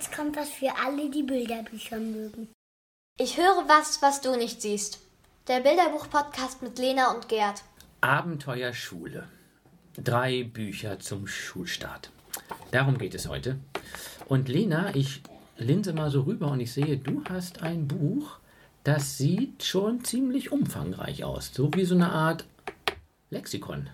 jetzt kommt was für alle, die Bilderbücher mögen. Ich höre was du nicht siehst. Der Bilderbuch-Podcast mit Lena und Gerd. Abenteuer Schule. 3 Bücher zum Schulstart. Darum geht es heute. Und Lena, ich linse mal so rüber und ich sehe, du hast ein Buch, das sieht schon ziemlich umfangreich aus. So wie so eine Art Lexikon.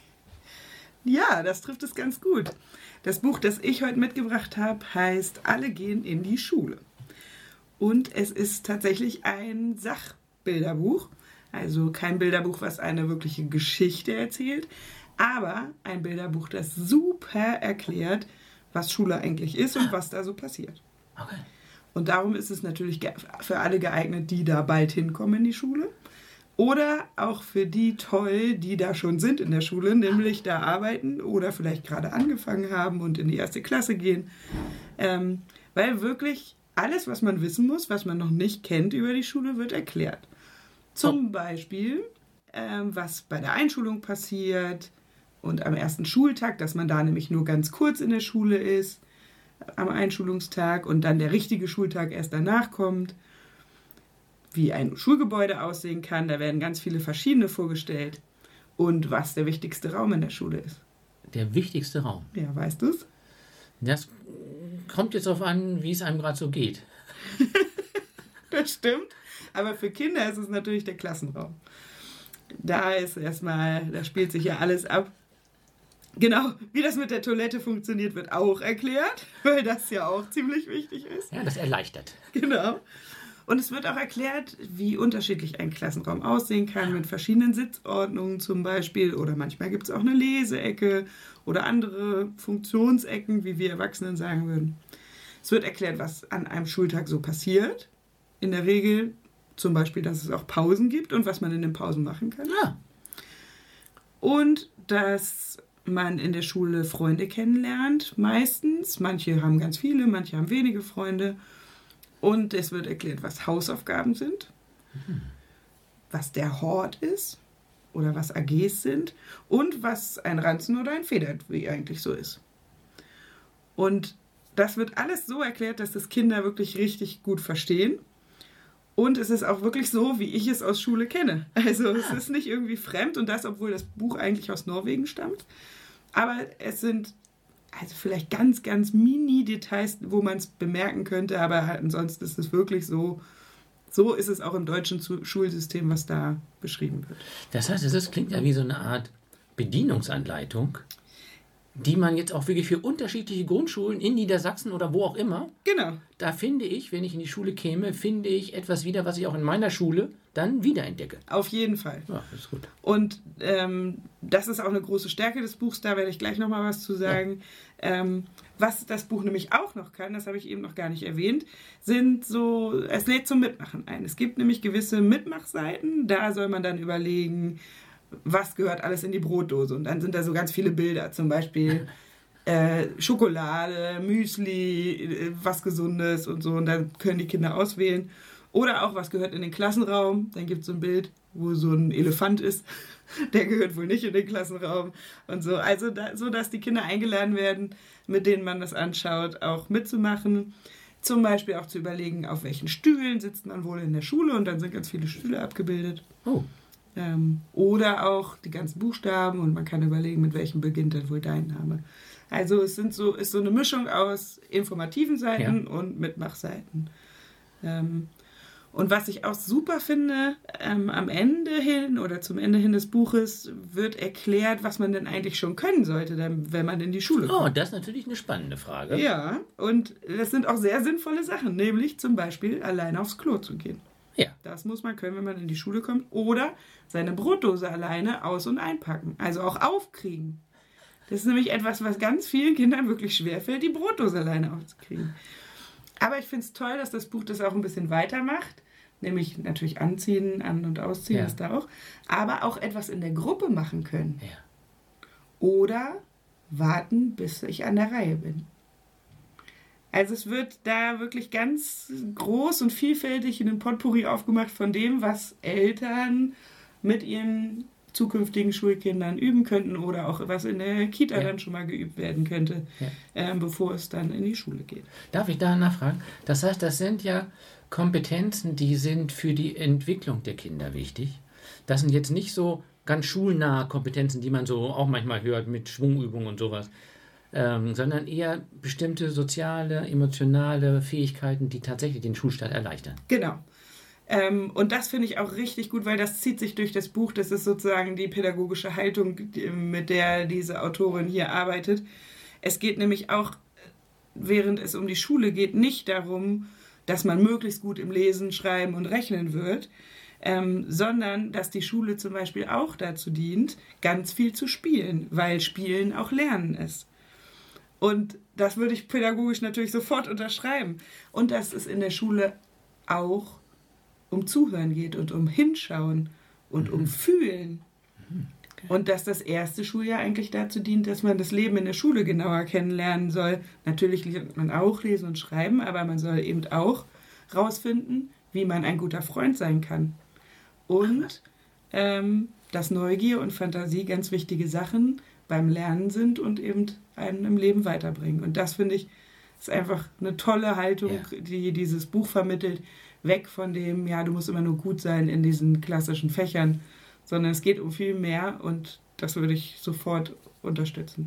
Ja, das trifft es ganz gut. Das Buch, das ich heute mitgebracht habe, heißt Alle gehen in die Schule. Und es ist tatsächlich ein Sachbilderbuch. Also kein Bilderbuch, was eine wirkliche Geschichte erzählt, aber ein Bilderbuch, das super erklärt, was Schule eigentlich ist und was da so passiert. Okay. Und darum ist es natürlich für alle geeignet, die da bald hinkommen in die Schule. Oder auch für die toll, die da schon sind in der Schule, nämlich da arbeiten oder vielleicht gerade angefangen haben und in die 1. Klasse gehen. Weil wirklich alles, was man wissen muss, was man noch nicht kennt über die Schule, wird erklärt. Zum Beispiel, was bei der Einschulung passiert und am ersten Schultag, dass man da nämlich nur ganz kurz in der Schule ist, am Einschulungstag und dann der richtige Schultag erst danach kommt. Wie ein Schulgebäude aussehen kann, da werden ganz viele verschiedene vorgestellt. Und was der wichtigste Raum in der Schule ist. Der wichtigste Raum? Ja, weißt du es? Das kommt jetzt darauf an, wie es einem gerade so geht. Das stimmt. Aber für Kinder ist es natürlich der Klassenraum. Da spielt sich ja alles ab. Genau, wie das mit der Toilette funktioniert, wird auch erklärt, weil das ja auch ziemlich wichtig ist. Ja, das erleichtert. Genau. Und es wird auch erklärt, wie unterschiedlich ein Klassenraum aussehen kann, mit verschiedenen Sitzordnungen zum Beispiel. Oder manchmal gibt es auch eine Leseecke oder andere Funktionsecken, wie wir Erwachsenen sagen würden. Es wird erklärt, was an einem Schultag so passiert. In der Regel zum Beispiel, dass es auch Pausen gibt und was man in den Pausen machen kann. Ja. Und dass man in der Schule Freunde kennenlernt, meistens. Manche haben ganz viele, manche haben wenige Freunde. Und es wird erklärt, was Hausaufgaben sind, was der Hort ist oder was AGs sind und was ein Ranzen oder ein Federetui eigentlich so ist. Und das wird alles so erklärt, dass das Kinder wirklich richtig gut verstehen. Und es ist auch wirklich so, wie ich es aus Schule kenne. Also es ist nicht irgendwie fremd und das, obwohl das Buch eigentlich aus Norwegen stammt. Aber es sind also vielleicht ganz, ganz Mini-Details, wo man es bemerken könnte, aber ansonsten ist es wirklich so ist es auch im deutschen Schulsystem, was da beschrieben wird. Das heißt, das klingt ja wie so eine Art Bedienungsanleitung, die man jetzt auch wirklich für unterschiedliche Grundschulen in Niedersachsen oder wo auch immer, genau. Da finde ich, wenn ich in die Schule käme, finde ich etwas wieder, was ich auch in meiner Schule dann wiederentdecke. Auf jeden Fall. Ja, das ist gut. Und das ist auch eine große Stärke des Buchs, da werde ich gleich nochmal was zu sagen. Ja. Was das Buch nämlich auch noch kann, das habe ich eben noch gar nicht erwähnt, es lädt zum Mitmachen ein. Es gibt nämlich gewisse Mitmachseiten, da soll man dann überlegen, was gehört alles in die Brotdose. Und dann sind da so ganz viele Bilder, zum Beispiel Schokolade, Müsli, was Gesundes und so. Und dann können die Kinder auswählen. Oder auch, was gehört in den Klassenraum. Dann gibt es so ein Bild, wo so ein Elefant ist. Der gehört wohl nicht in den Klassenraum. Und so. Also, so dass die Kinder eingeladen werden, mit denen man das anschaut, auch mitzumachen. Zum Beispiel auch zu überlegen, auf welchen Stühlen sitzt man wohl in der Schule. Und dann sind ganz viele Stühle abgebildet. Oh. Oder auch die ganzen Buchstaben und man kann überlegen, mit welchem beginnt dann wohl dein Name. Also es ist so eine Mischung aus informativen Seiten und Mitmachseiten. Und was ich auch super finde, am Ende hin oder zum Ende hin des Buches wird erklärt, was man denn eigentlich schon können sollte, wenn man in die Schule kommt. Oh, das ist natürlich eine spannende Frage. Ja, und das sind auch sehr sinnvolle Sachen, nämlich zum Beispiel alleine aufs Klo zu gehen. Ja. Das muss man können, wenn man in die Schule kommt. Oder seine Brotdose alleine aus- und einpacken. Also auch aufkriegen. Das ist nämlich etwas, was ganz vielen Kindern wirklich schwerfällt, die Brotdose alleine aufzukriegen. Aber ich finde es toll, dass das Buch das auch ein bisschen weitermacht. Nämlich natürlich anziehen, an- und ausziehen ist da auch. Aber auch etwas in der Gruppe machen können. Ja. Oder warten, bis ich an der Reihe bin. Also es wird da wirklich ganz groß und vielfältig in einem Potpourri aufgemacht von dem, was Eltern mit ihren zukünftigen Schulkindern üben könnten oder auch was in der Kita Ja. dann schon mal geübt werden könnte, bevor es dann in die Schule geht. Darf ich da nachfragen? Das heißt, das sind ja Kompetenzen, die sind für die Entwicklung der Kinder wichtig. Das sind jetzt nicht so ganz schulnahe Kompetenzen, die man so auch manchmal hört mit Schwungübungen und sowas, sondern eher bestimmte soziale, emotionale Fähigkeiten, die tatsächlich den Schulstart erleichtern. Genau. Und das finde ich auch richtig gut, weil das zieht sich durch das Buch. Das ist sozusagen die pädagogische Haltung, mit der diese Autorin hier arbeitet. Es geht nämlich auch, während es um die Schule geht, nicht darum, dass man möglichst gut im Lesen, Schreiben und Rechnen wird, sondern dass die Schule zum Beispiel auch dazu dient, ganz viel zu spielen, weil Spielen auch Lernen ist. Und das würde ich pädagogisch natürlich sofort unterschreiben. Und dass es in der Schule auch um Zuhören geht und um Hinschauen und um Fühlen. Okay. Und dass das erste Schuljahr eigentlich dazu dient, dass man das Leben in der Schule genauer kennenlernen soll. Natürlich lernt man auch lesen und schreiben, aber man soll eben auch rausfinden, wie man ein guter Freund sein kann. Und dass Neugier und Fantasie ganz wichtige Sachen beim Lernen sind und eben einen im Leben weiterbringen. Und das, finde ich, ist einfach eine tolle Haltung, die dieses Buch vermittelt. Weg von dem, ja, du musst immer nur gut sein in diesen klassischen Fächern, sondern es geht um viel mehr und das würde ich sofort unterstützen.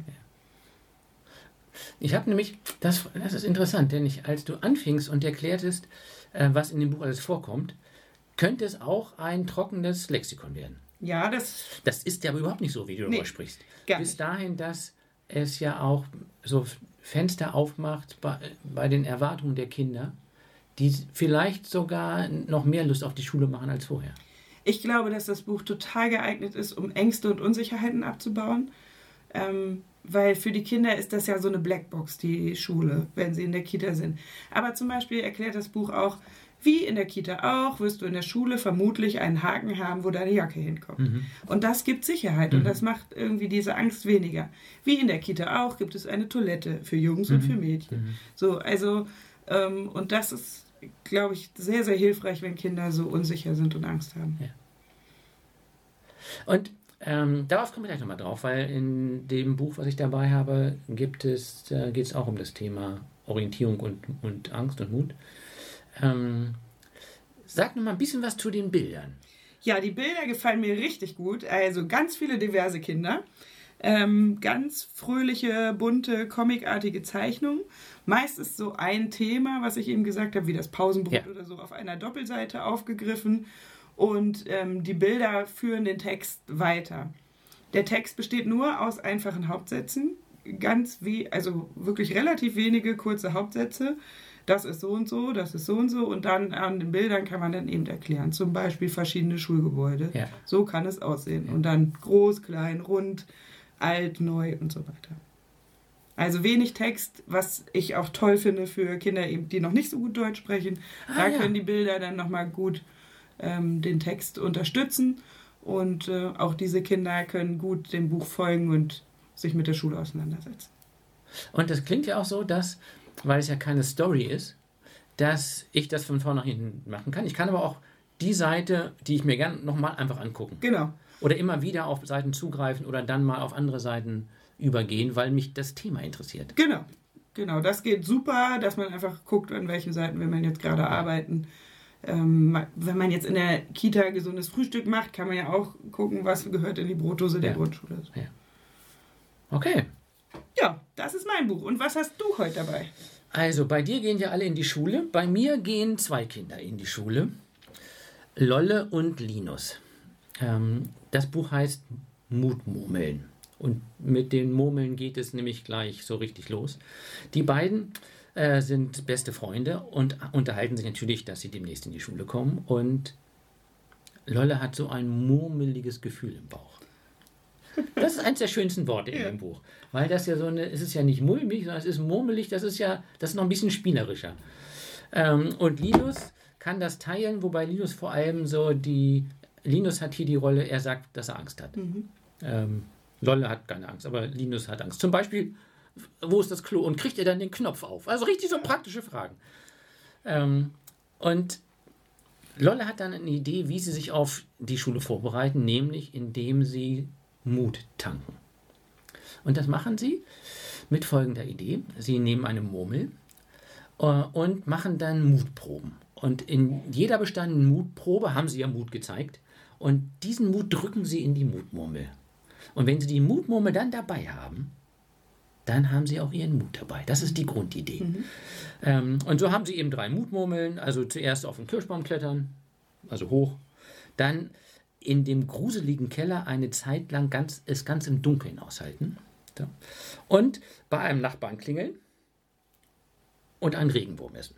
Ich habe nämlich, das ist interessant, denn als du anfingst und erklärtest, was in dem Buch alles vorkommt, könnte es auch ein trockenes Lexikon werden. Ja, das ist ja aber überhaupt nicht so, wie du darüber sprichst. gar Bis nicht. dahin, dass es ja auch so Fenster aufmacht bei den Erwartungen der Kinder, die vielleicht sogar noch mehr Lust auf die Schule machen als vorher. Ich glaube, dass das Buch total geeignet ist, um Ängste und Unsicherheiten abzubauen, weil für die Kinder ist das ja so eine Blackbox, die Schule, wenn sie in der Kita sind. Aber zum Beispiel erklärt das Buch auch, wie in der Kita auch, wirst du in der Schule vermutlich einen Haken haben, wo deine Jacke hinkommt. Und das gibt Sicherheit und das macht irgendwie diese Angst weniger. Wie in der Kita auch gibt es eine Toilette für Jungs und für Mädchen. So, also, und das ist, glaube ich, sehr, sehr hilfreich, wenn Kinder so unsicher sind und Angst haben. Ja. Und darauf kommen wir gleich nochmal drauf, weil in dem Buch, was ich dabei habe, geht es auch um das Thema Orientierung und Angst und Mut. Sag noch mal ein bisschen was zu den Bildern. Ja, die Bilder gefallen mir richtig gut. Also ganz viele diverse Kinder. Ganz fröhliche, bunte, comicartige Zeichnungen. Meist ist so ein Thema, was ich eben gesagt habe, wie das Pausenbrot oder so, auf einer Doppelseite aufgegriffen. Und die Bilder führen den Text weiter. Der Text besteht nur aus einfachen Hauptsätzen. Also wirklich relativ wenige kurze Hauptsätze. Das ist so und so, das ist so und so. Und dann an den Bildern kann man dann eben erklären. Zum Beispiel verschiedene Schulgebäude. Ja. So kann es aussehen. Und dann groß, klein, rund, alt, neu und so weiter. Also wenig Text, was ich auch toll finde für Kinder, eben, die noch nicht so gut Deutsch sprechen. Da können die Bilder dann nochmal gut den Text unterstützen. Und auch diese Kinder können gut dem Buch folgen und sich mit der Schule auseinandersetzen. Und das klingt ja auch so, dass, weil es ja keine Story ist, dass ich das von vorne nach hinten machen kann. Ich kann aber auch die Seite, die ich mir gerne nochmal einfach angucken. Genau. Oder immer wieder auf Seiten zugreifen oder dann mal auf andere Seiten übergehen, weil mich das Thema interessiert. Genau, das geht super, dass man einfach guckt, an welchen Seiten will man jetzt gerade arbeiten. Wenn man jetzt in der Kita gesundes Frühstück macht, kann man ja auch gucken, was gehört in die Brotdose der Grundschule. Ja. Okay. Ja, das ist mein Buch. Und was hast du heute dabei? Also, bei dir gehen ja alle in die Schule. Bei mir gehen 2 Kinder in die Schule. Lolle und Linus. Das Buch heißt Mutmurmeln. Und mit den Murmeln geht es nämlich gleich so richtig los. Die beiden sind beste Freunde und unterhalten sich natürlich, dass sie demnächst in die Schule kommen. Und Lolle hat so ein murmeliges Gefühl im Bauch. Das ist eines der schönsten Worte in dem Buch. Weil das ja es ist ja nicht mulmig, sondern es ist murmelig, das ist noch ein bisschen spielerischer. Und Linus kann das teilen, wobei Linus vor allem Linus hat hier die Rolle, er sagt, dass er Angst hat. Lolle hat keine Angst, aber Linus hat Angst. Zum Beispiel, wo ist das Klo und kriegt er dann den Knopf auf? Also richtig so praktische Fragen. Und Lolle hat dann eine Idee, wie sie sich auf die Schule vorbereiten, nämlich indem sie Mut tanken. Und das machen sie mit folgender Idee. Sie nehmen eine Murmel und machen dann Mutproben. Und in jeder bestandenen Mutprobe haben sie ja Mut gezeigt. Und diesen Mut drücken sie in die Mutmurmel. Und wenn sie die Mutmurmel dann dabei haben, dann haben sie auch ihren Mut dabei. Das ist die Grundidee. Und so haben sie eben 3 Mutmurmeln. Also zuerst auf den Kirschbaum klettern, also hoch. Dann in dem gruseligen Keller eine Zeit lang ganz im Dunkeln aushalten. So. Und bei einem Nachbarn klingeln und einen Regenwurm essen.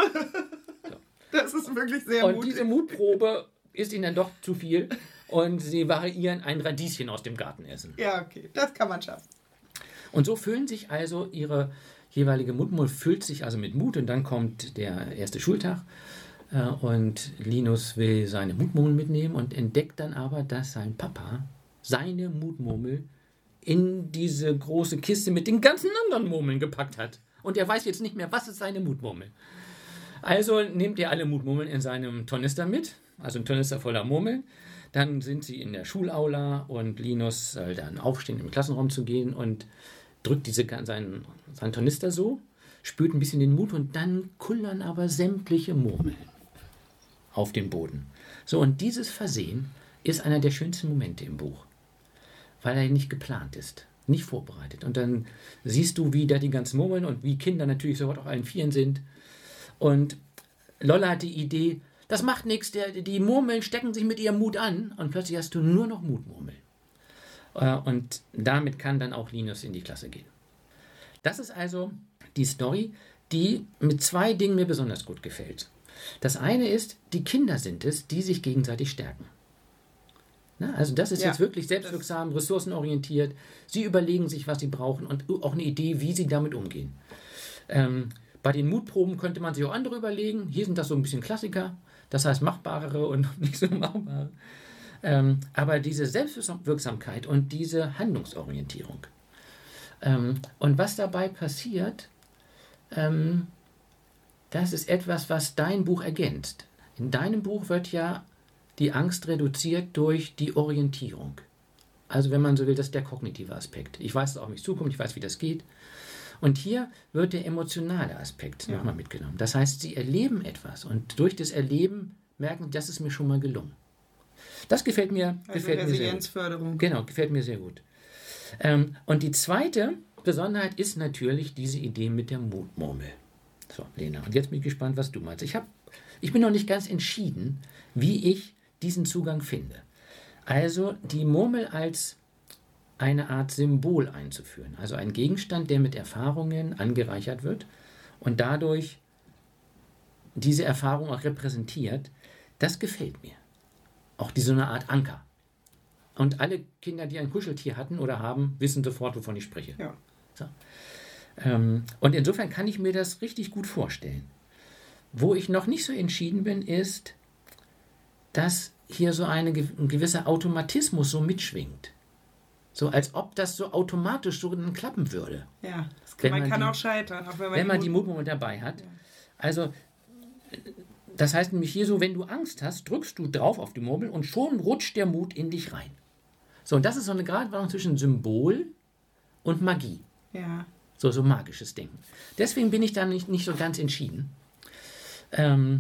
Das ist wirklich sehr Und mutig. diese Mutprobe ist ihnen dann doch zu viel. Und sie variieren ein Radieschen aus dem Garten essen. Ja, okay, das kann man schaffen. Und so füllen sich also ihre jeweilige Mutmurmel füllt sich also mit Mut. Und dann kommt der erste Schultag. Und Linus will seine Mutmurmel mitnehmen und entdeckt dann aber, dass sein Papa seine Mutmurmel in diese große Kiste mit den ganzen anderen Murmeln gepackt hat. Und er weiß jetzt nicht mehr, was ist seine Mutmurmel. Also nimmt er alle Mutmurmeln in seinem Tornister mit, also ein Tornister voller Murmeln. Dann sind sie in der Schulaula und Linus soll dann aufstehen, im Klassenraum zu gehen und drückt seinen Tornister so, spürt ein bisschen den Mut und dann kullern aber sämtliche Murmeln auf den Boden. So, und dieses Versehen ist einer der schönsten Momente im Buch, weil er nicht geplant ist, nicht vorbereitet. Und dann siehst du, wie da die ganzen Murmeln und wie Kinder natürlich sofort auf allen Vieren sind. Und Lolle hat die Idee, das macht nichts, die Murmeln stecken sich mit ihrem Mut an und plötzlich hast du nur noch Mutmurmeln. Und damit kann dann auch Linus in die Klasse gehen. Das ist also die Story, die mit 2 Dingen mir besonders gut gefällt. Das eine ist, die Kinder sind es, die sich gegenseitig stärken. Na, also das ist jetzt wirklich selbstwirksam, ressourcenorientiert. Sie überlegen sich, was sie brauchen und auch eine Idee, wie sie damit umgehen. Bei den Mutproben könnte man sich auch andere überlegen. Hier sind das so ein bisschen Klassiker, das heißt machbarere und nicht so machbare. Aber diese Selbstwirksamkeit und diese Handlungsorientierung. Und was dabei passiert, das ist etwas, was dein Buch ergänzt. In deinem Buch wird ja die Angst reduziert durch die Orientierung. Also wenn man so will, das ist der kognitive Aspekt. Ich weiß, was auf mich zukommt, ich weiß, wie das geht. Und hier wird der emotionale Aspekt nochmal mitgenommen. Das heißt, sie erleben etwas und durch das Erleben merken, das ist mir schon mal gelungen. Das gefällt mir, Resilienzförderung. Genau, gefällt mir sehr gut. Und die zweite Besonderheit ist natürlich diese Idee mit der Mutmurmel. So, Lena, und jetzt bin ich gespannt, was du meinst. Ich bin noch nicht ganz entschieden, wie ich diesen Zugang finde. Also die Murmel als eine Art Symbol einzuführen. Also ein Gegenstand, der mit Erfahrungen angereichert wird und dadurch diese Erfahrung auch repräsentiert, das gefällt mir. Auch so eine Art Anker. Und alle Kinder, die ein Kuscheltier hatten oder haben, wissen sofort, wovon ich spreche. Ja. So. Und insofern kann ich mir das richtig gut vorstellen. Wo ich noch nicht so entschieden bin, ist, dass hier so ein gewisser Automatismus so mitschwingt. So als ob das so automatisch so klappen würde. Ja, man kann auch scheitern. Auch wenn man die Mutmurmel dabei hat. Ja. Also, das heißt nämlich hier so, wenn du Angst hast, drückst du drauf auf die Murmel und schon rutscht der Mut in dich rein. So, und das ist so eine Gratwanderung zwischen Symbol und Magie. Ja. So magisches Denken. Deswegen bin ich da nicht so ganz entschieden. Wenn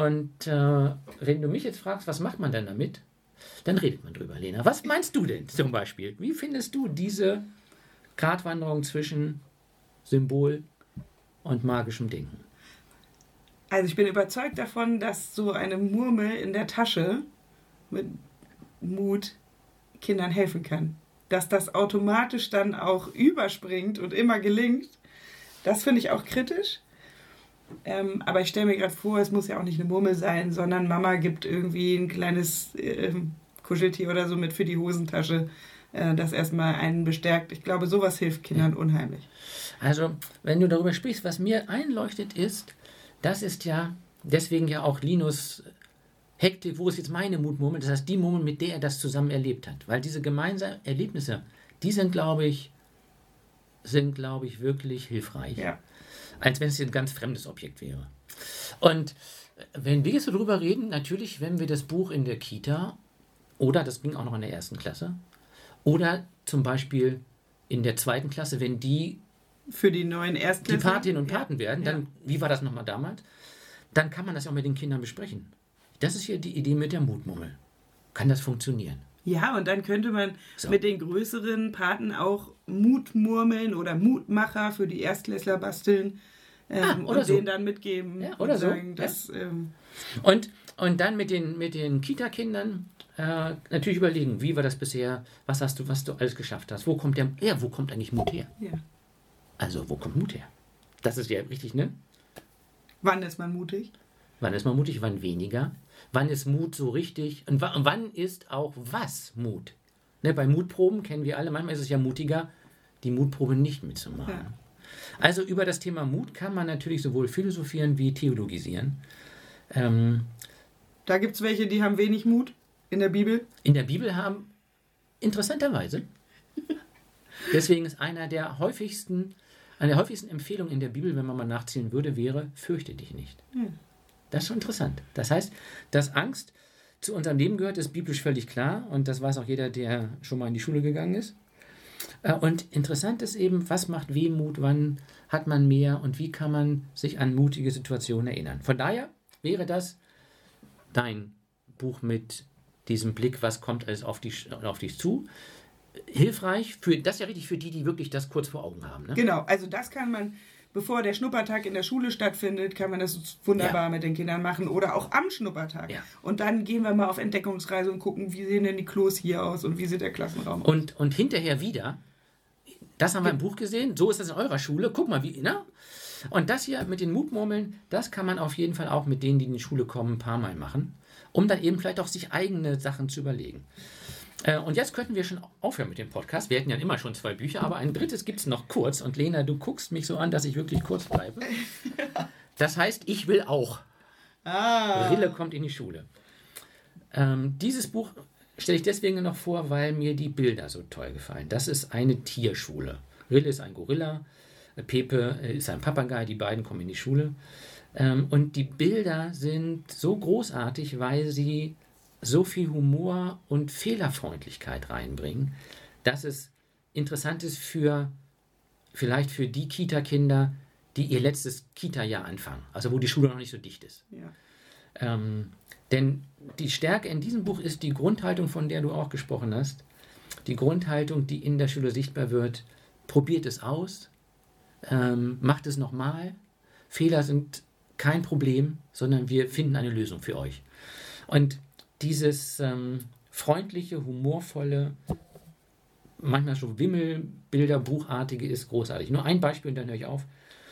du mich jetzt fragst, was macht man denn damit, dann redet man drüber, Lena. Was meinst du denn zum Beispiel? Wie findest du diese Gratwanderung zwischen Symbol und magischem Denken? Also ich bin überzeugt davon, dass so eine Murmel in der Tasche mit Mut Kindern helfen kann. Dass das automatisch dann auch überspringt und immer gelingt, das finde ich auch kritisch. Aber ich stelle mir gerade vor, es muss ja auch nicht eine Murmel sein, sondern Mama gibt irgendwie ein kleines Kuscheltier oder so mit für die Hosentasche, das erstmal einen bestärkt. Ich glaube, sowas hilft Kindern unheimlich. Also, wenn du darüber sprichst, was mir einleuchtet ist, das ist ja deswegen ja auch Linus Hektik, wo ist jetzt meine Mutmurmel? Das heißt, die Murmel, mit der er das zusammen erlebt hat. Weil diese gemeinsamen Erlebnisse, die sind, glaube ich, wirklich hilfreich. Ja. als wenn es ein ganz fremdes Objekt wäre. Und wenn wir jetzt so drüber reden, natürlich, wenn wir das Buch in der Kita oder das ging auch noch in der 1. Klasse oder zum Beispiel in der 2. Klasse, wenn die Für die neuen die Erstklässler. Patinnen und Paten werden, dann, wie war das nochmal damals? Dann kann man das auch mit den Kindern besprechen. Das ist ja die Idee mit der Mutmurmel. Kann das funktionieren? Ja, und dann könnte man So. mit den größeren Paten auch Mutmurmeln oder Mutmacher für die Erstklässler basteln oder und so. denen dann mitgeben. Ja, oder und so, sagen, ja. dass, Und dann mit den Kita-Kindern natürlich überlegen, wie war das bisher, was du alles geschafft hast, wo kommt eigentlich Mut her? ja. Also, wo kommt Mut her? Das ist ja richtig, ne? Wann ist man mutig? Wann ist man mutig, wann weniger? Wann ist Mut so richtig? Und wann ist auch was Mut? Ne, bei Mutproben kennen wir alle, manchmal ist es ja mutiger, die Mutprobe nicht mitzumachen. Ja. Also über das Thema Mut kann man natürlich sowohl philosophieren wie theologisieren. Da gibt es welche, die haben wenig Mut in der Bibel. In der Bibel haben, interessanterweise, deswegen ist eine der häufigsten Empfehlungen in der Bibel, wenn man mal nachzählen würde, wäre, fürchte dich nicht. Das ist schon interessant. Das heißt, dass Angst zu unserem Leben gehört, ist biblisch völlig klar und das weiß auch jeder, der schon mal in die Schule gegangen ist. Und interessant ist eben, was macht Wehmut, wann hat man mehr und wie kann man sich an mutige Situationen erinnern. Von daher wäre das dein Buch mit diesem Blick, was kommt alles auf dich zu, hilfreich, das ist ja richtig für die wirklich das kurz vor Augen haben. Ne? Genau, also das kann man, bevor der Schnuppertag in der Schule stattfindet, kann man das wunderbar mit den Kindern machen oder auch am Schnuppertag. Ja. Und dann gehen wir mal auf Entdeckungsreise und gucken, wie sehen denn die Klos hier aus und wie sieht der Klassenraum aus. Und hinterher wieder, das haben wir im Buch gesehen, so ist das in eurer Schule, guck mal, wie, ne? Und das hier mit den Mutmurmeln, das kann man auf jeden Fall auch mit denen, die in die Schule kommen, ein paar Mal machen, um dann eben vielleicht auch sich eigene Sachen zu überlegen. Und jetzt könnten wir schon aufhören mit dem Podcast. Wir hätten ja immer schon 2 Bücher, aber ein drittes gibt es noch kurz. Und Lena, du guckst mich so an, dass ich wirklich kurz bleibe. Das heißt, ich will auch. Rille kommt in die Schule. Dieses Buch stelle ich deswegen noch vor, weil mir die Bilder so toll gefallen. Das ist eine Tierschule. Rille ist ein Gorilla, Pepe ist ein Papagei, die beiden kommen in die Schule. Und die Bilder sind so großartig, weil sie so viel Humor und Fehlerfreundlichkeit reinbringen, dass es interessant ist vielleicht für die Kita-Kinder, die ihr letztes Kita-Jahr anfangen, also wo die Schule noch nicht so dicht ist. Ja. Denn die Stärke in diesem Buch ist die Grundhaltung, von der du auch gesprochen hast, die Grundhaltung, die in der Schule sichtbar wird, probiert es aus, macht es nochmal, Fehler sind kein Problem, sondern wir finden eine Lösung für euch. Und dieses freundliche, humorvolle, manchmal so Wimmelbilderbuchartige ist großartig. Nur ein Beispiel und dann höre ich auf.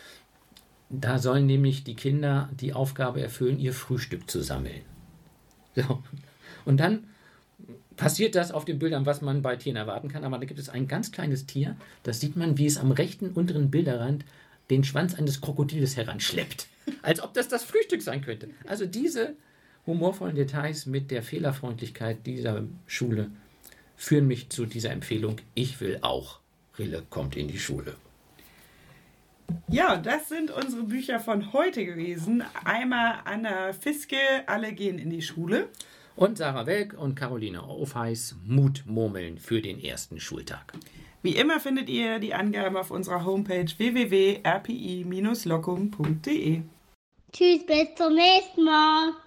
Da sollen nämlich die Kinder die Aufgabe erfüllen, ihr Frühstück zu sammeln. So. Und dann passiert das auf den Bildern, was man bei Tieren erwarten kann. Aber da gibt es ein ganz kleines Tier, das sieht man, wie es am rechten unteren Bilderrand den Schwanz eines Krokodiles heranschleppt. Als ob das Frühstück sein könnte. Also diese humorvollen Details mit der Fehlerfreundlichkeit dieser Schule führen mich zu dieser Empfehlung, ich will auch. Rille kommt in die Schule. Ja, das sind unsere Bücher von heute gewesen. Einmal Anna Fiske, Alle gehen in die Schule. Und Sarah Welk und Caroline Aufheis, Mutmurmeln für den ersten Schultag. Wie immer findet ihr die Angaben auf unserer Homepage www.rpi-locum.de. Tschüss, bis zum nächsten Mal.